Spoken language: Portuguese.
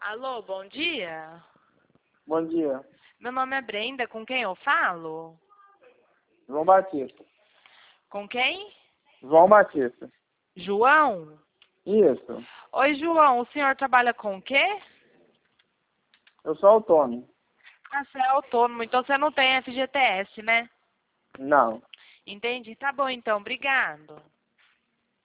Alô, bom dia. Bom dia. Meu nome é Brenda, com quem eu falo? João Batista. Com quem? João Batista. João? Isso. Oi, João, o senhor trabalha com o quê? Eu sou autônomo. Ah, você é autônomo, então você não tem FGTS, né? Não. Entendi, tá bom então, obrigado.